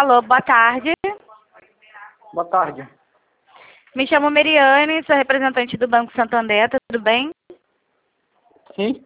Alô, boa tarde. Boa tarde. Me chamo Meriane, sou representante do Banco Santander, tudo bem? Sim?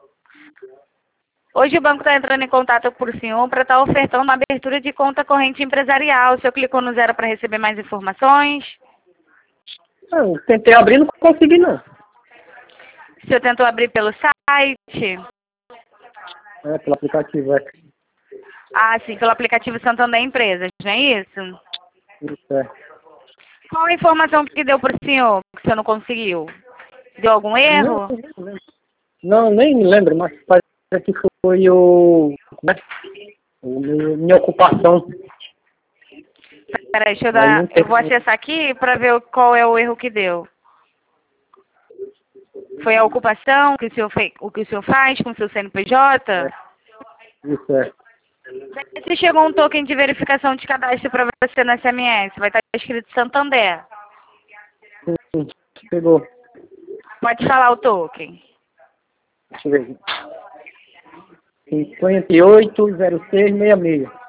Hoje o banco está entrando em contato por senhor para estar ofertando uma abertura de conta corrente empresarial. O senhor clicou no 0 para receber mais informações? Eu tentei abrir, não consegui não. O senhor tentou abrir pelo site? É, pelo aplicativo, é. Ah, sim, pelo aplicativo Santander Empresas, não é isso? Isso, é. Qual a informação que deu para o senhor que o senhor não conseguiu? Deu algum erro? Não, nem me lembro, mas parece que foi o... Como é? Minha ocupação. Peraí, deixa eu Aí dar... não tem- Eu vou acessar aqui para ver qual é o erro que deu. Foi a ocupação que o senhor fez, o que o senhor faz com o seu CNPJ? Isso, é. Se chegou um token de verificação de cadastro para você no SMS, vai estar escrito Santander. Sim, pegou. Pode falar o token. Deixa eu ver. 580666.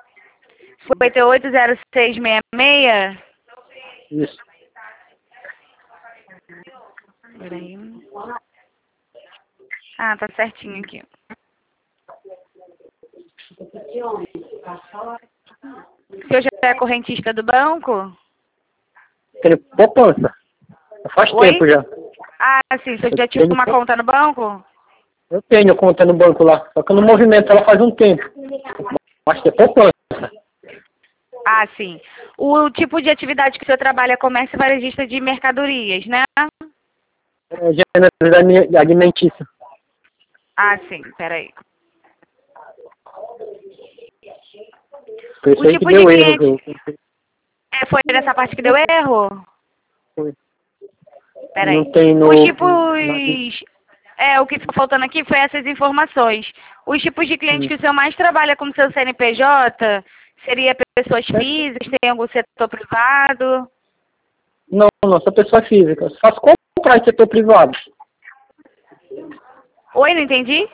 580666. Isso. Peraí. Ah, tá certinho aqui. O senhor já é correntista do banco? Tenho poupança. Faz Oi? tempo já. Ah, sim. O senhor já Eu tinha tenho uma conta no banco? Eu tenho conta no banco lá, só que eu não movimento ela faz um tempo. Mas tem poupança. Ah, sim. O tipo de atividade que o senhor trabalha é comércio e varejista de mercadorias, né? É gênero alimentício. Ah, sim. Peraí. Foi isso O aí que tipo de deu erro. cliente... foi nessa parte que deu erro? Foi. Peraí. Não tem no... Os tipos... o que ficou faltando aqui foi essas informações. Os tipos de clientes que o senhor mais trabalha com o seu CNPJ seria pessoas físicas, tem algum setor privado? Não, sou pessoa física. Eu faço comprar em setor privado. Oi, não entendi?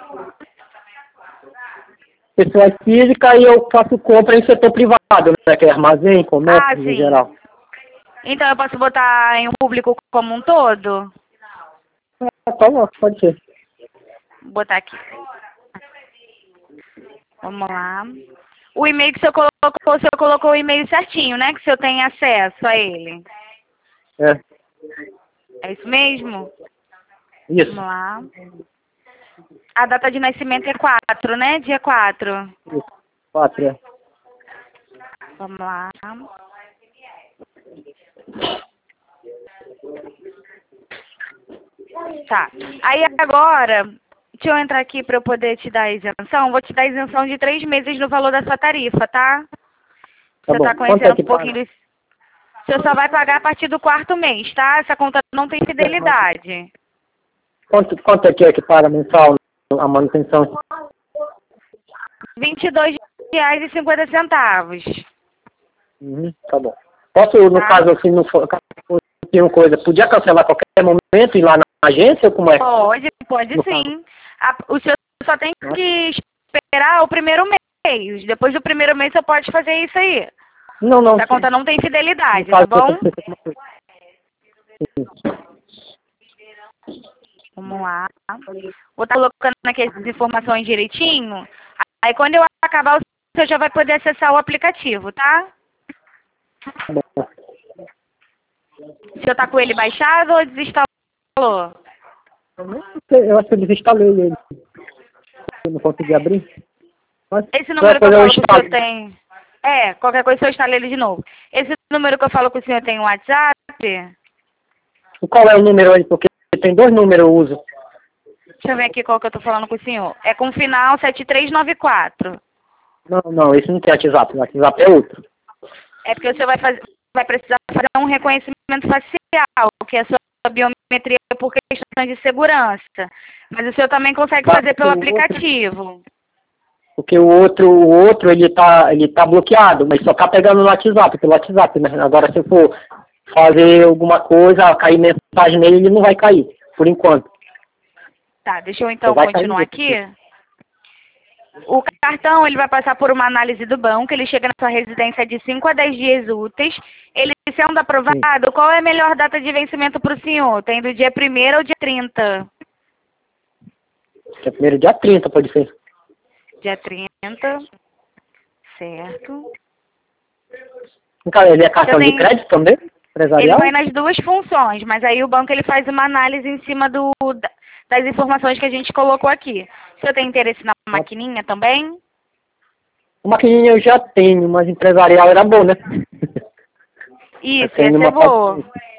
Pessoa física e eu faço compra em setor privado, né? Que é armazém, comércio, Ah, em sim. geral. Então eu posso botar em um público como um todo? Tá bom, pode ser. Vou botar aqui. Vamos lá. O e-mail que o senhor colocou o e-mail certinho, né? Que o senhor tem acesso a ele. É. É isso mesmo? Isso. Vamos lá. A data de nascimento é 4, né? Dia 4. Isso. 4, é. Vamos lá. Tá. Aí agora, deixa eu entrar aqui para eu poder te dar a isenção. Vou te dar a isenção de 3 meses no valor da sua tarifa, tá? Tá Você bom. tá Quanto é conhecendo que um pouquinho paga? do... Você só vai pagar a partir do 4º mês, tá? Essa conta não tem fidelidade. Quanto é que paga mensal a manutenção? R$ 22,50. Tá bom. Posso, no Tá? caso, assim, não for, tem uma coisa, podia cancelar a qualquer momento e ir lá na agência ou como é? Pode No sim. O senhor só tem que esperar o primeiro mês. Depois do primeiro mês você pode fazer isso aí. Não. Essa conta não tem No fidelidade, caso, tá eu bom? tenho uma coisa. Vamos lá. Vou estar colocando aqui as informações direitinho. Aí quando eu acabar, o senhor já vai poder acessar o aplicativo, tá? Tá bom. O senhor tá com ele baixado ou desinstalou? Eu acho que eu desinstalei ele. Eu não consegui abrir. Mas, Esse número que eu qualquer coisa falo que o senhor tem... qualquer coisa o senhor instala ele de novo. Esse número que eu falo que o senhor tem um WhatsApp... Qual é o número aí? Porque tem 2 números eu uso. Deixa eu ver aqui qual que eu tô falando com o senhor. É com final 7394. Não, esse não tem WhatsApp. O WhatsApp é outro. É porque o senhor vai precisar fazer um reconhecimento facial, que é a sua biometria por questão de segurança. Mas o senhor também consegue fazer pelo aplicativo. Porque o outro ele tá bloqueado, mas só tá pegando no WhatsApp, pelo WhatsApp, né? Agora se eu for fazer alguma coisa, cair mensagem nele, ele não vai cair, por enquanto. Tá, deixa eu então Vai cair continuar nesse. aqui. O cartão, ele vai passar por uma análise do banco, ele chega na sua residência de 5 a 10 dias úteis. Ele sendo aprovado, qual é a melhor data de vencimento para o senhor? Tem do dia 1º ou dia 30? Dia 1º, dia 30, pode ser. Dia 30, certo. Cara, ele é cartão de crédito também? Ele Empresarial? vai nas duas funções, mas aí o banco ele faz uma análise em cima das informações que a gente colocou aqui. O senhor tem interesse na maquininha também? A maquininha eu já tenho, mas empresarial era bom, né? Isso, ia ser boa.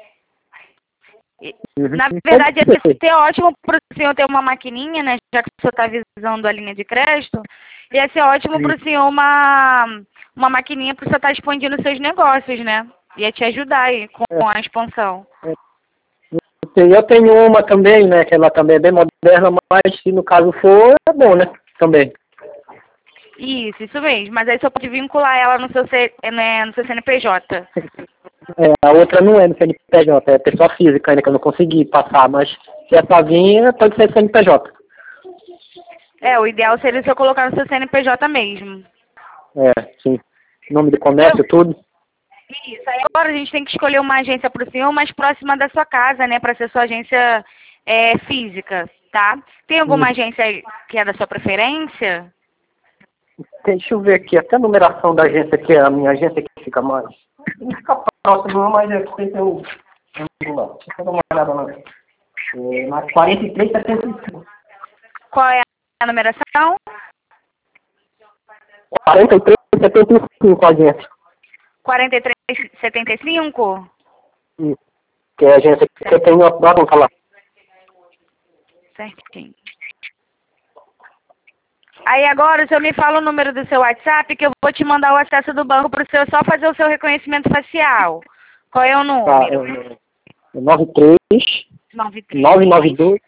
Na verdade, ia ser ótimo para o senhor ter uma maquininha, né? Já que o senhor está visando a linha de crédito, ia ser ótimo para o senhor uma maquininha para o senhor estar expandindo seus negócios, né? Ia te ajudar aí com a expansão. Eu tenho uma também, né? Que ela também é bem moderna, mas se no caso for, é bom, né? Também. Isso mesmo. Mas aí só pode vincular ela no seu CNPJ. A outra não é no CNPJ, é pessoa física ainda, que eu não consegui passar, mas se é sozinha, pode ser CNPJ. O ideal seria se eu colocar no seu CNPJ mesmo. Sim. Nome do comércio, tudo. Isso. Aí agora a gente tem que escolher uma agência para o senhor mais próxima da sua casa, né? Para ser sua agência física, tá? Tem alguma agência que é da sua preferência? Deixa eu ver aqui, até a numeração da agência, que é a minha agência que fica mais. Não fica próximo, mas é que tem o. Deixa eu dar uma olhada lá. Na 4375. Qual é a numeração? 4375 a agência. 4375? Que é a agência que eu tenho, vamos falar. Certinho. Aí agora o senhor me fala o número do seu WhatsApp que eu vou te mandar o acesso do banco para o senhor só fazer o seu reconhecimento facial. Qual é o número? 93 992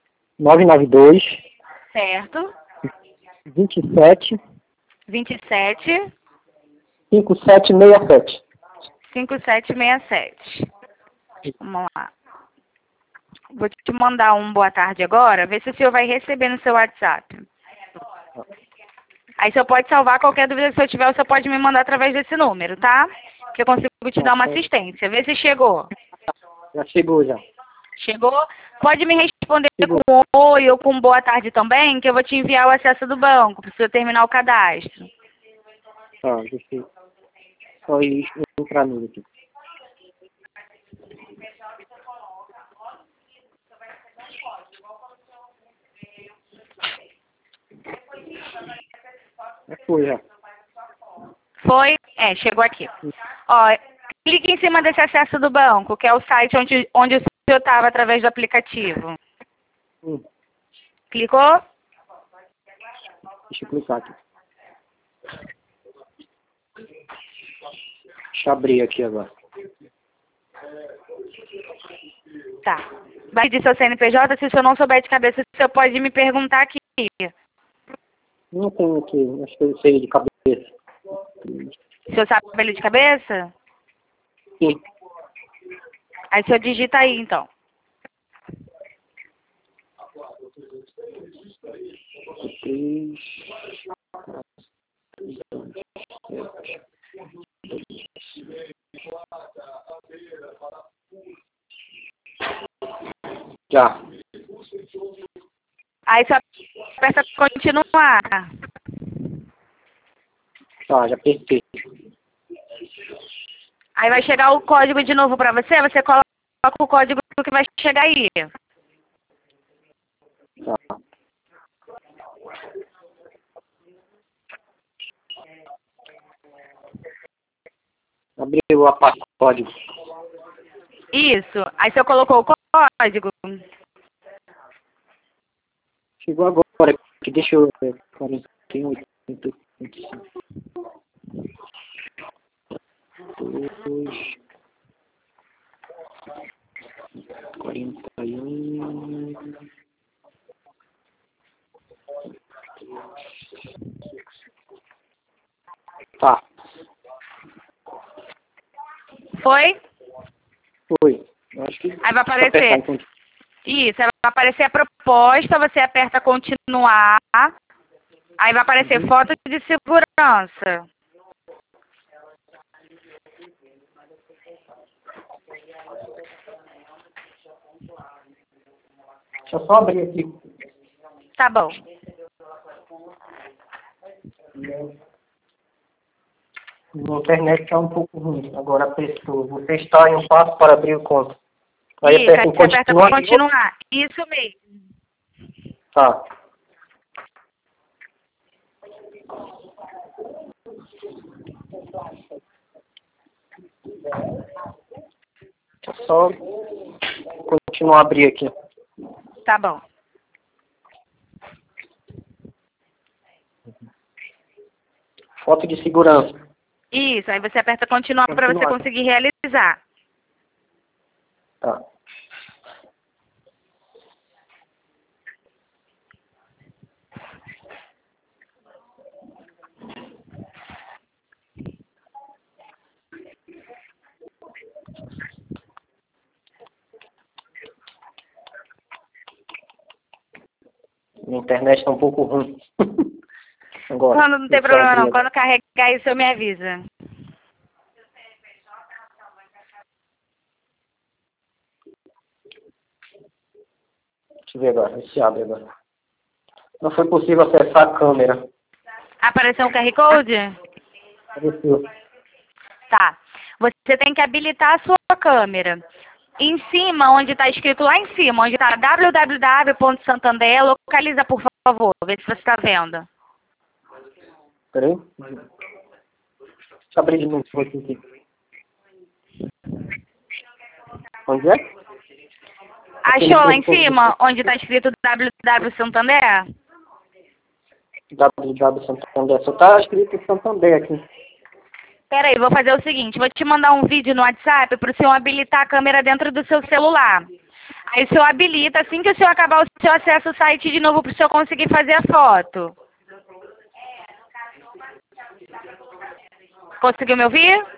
certo. 27 57 5767. 5767. Vamos lá. Vou te mandar um boa tarde agora, ver se o senhor vai receber no seu WhatsApp. Aí o senhor pode salvar qualquer dúvida que o senhor tiver, o senhor pode me mandar através desse número, tá? Que eu consigo te dar uma assistência. Vê se chegou. Já chegou, já. Chegou? Pode me responder com oi ou com boa tarde também, que eu vou te enviar o acesso do banco, para o senhor terminar o cadastro. Tá, deixa eu só entrar nele aqui. Foi, já. Foi? Chegou aqui. Ó, clique em cima desse acesso do banco, que é o site onde o senhor estava através do aplicativo. Clicou? Deixa eu clicar aqui. Deixa eu abrir aqui agora. Tá. Vai pedir seu CNPJ, se o senhor não souber de cabeça, o senhor pode me perguntar aqui. Não tenho aqui, acho que eu sei de cabeça. O senhor sabe ele de cabeça? Sim. Aí o senhor digita aí, então. Já. Aí você aperta continuar. Tá, já apertei. Aí vai chegar o código de novo para você, você coloca o código que vai chegar aí. Tá. Abriu a parte do código. Isso. Aí você colocou o código. Chegou agora aqui, deixa eu ver. 48, 25. 2, 41. Tá. Foi? Foi. Eu acho que Aí vai aparecer. Isso, aí vai aparecer a proposta, você aperta continuar. Aí vai aparecer foto de segurança. Deixa eu só abrir aqui. Tá bom. Minha internet está um pouco ruim. Agora apertou. Você está em um passo para abrir o conta. Aí Isso, aperta em aí você aperta continuar. continuar. Isso mesmo. Tá. Deixa eu só continuar a abrir aqui. Tá bom. Foto de segurança. Isso, aí você aperta continuar para você conseguir realizar. Tá. Minha internet está um pouco ruim. Agora, Quando não tem problema não, quando carregar isso eu me avisa. Deixa eu ver agora, se abre agora. Não foi possível acessar a câmera. Apareceu um QR Code? Apareceu. Tá. Você tem que habilitar a sua câmera. Em cima, onde está escrito lá em cima, onde está www.santander, localiza, por favor, vê se você está vendo. Peraí. Deixa eu abrir de novo aqui. Onde é? Achou lá em cima, onde está escrito www Santander? www Santander. Só está escrito Santander aqui. Peraí, vou fazer o seguinte, vou te mandar um vídeo no WhatsApp para o senhor habilitar a câmera dentro do seu celular. Aí o senhor habilita, assim que o senhor acabar o seu acesso ao site de novo para o senhor conseguir fazer a foto. Conseguiu me ouvir?